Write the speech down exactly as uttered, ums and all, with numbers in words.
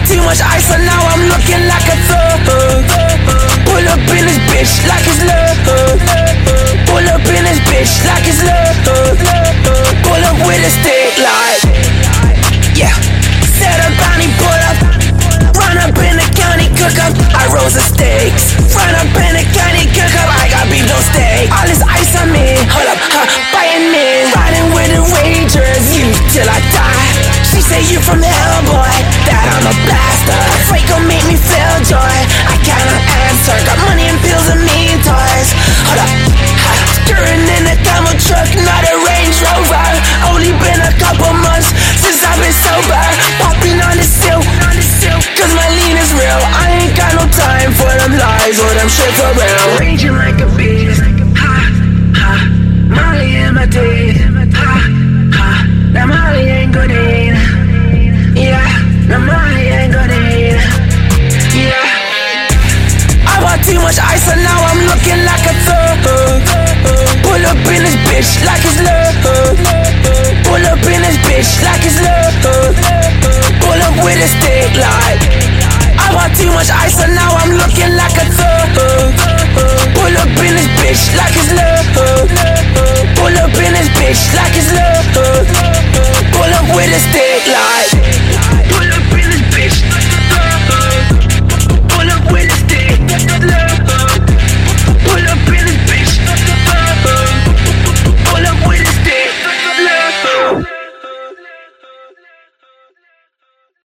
too much ice and now I'm looking like a thug. Pull up in this bitch like it's love. Pull up in this bitch like it's love. Pull up with a stick like, yeah. Set a bounty, pull up. Run up in the county, cook up. I roast the steaks. Run up in the county, cook up. I got beef, no steak. All this ice on me, hold up, huh, biting me. Riding with the Rangers, you till I die. She say you from hell, boy, that I'm a blaster. Fake gon' make me feel joy, I cannot answer. Got money and pills and mean toys. Hold up, ha, stirring in a camel truck, not a Range Rover. Only been a couple months since I've been sober. Popping on the silk, cause my lean is real. I ain't got no time for them lies or them shit for real. Raging like a beast, ha, ha. Molly in my teeth, ha, ha. That Molly ain't good in, yeah. That Molly ain't good in, yeah. I bought too much ice and now I'm looking like a thug. Pull up in this bitch like it's love. Pull up in this bitch like it's love. Pull up with a stick like, I bought too much ice and now I'm looking like a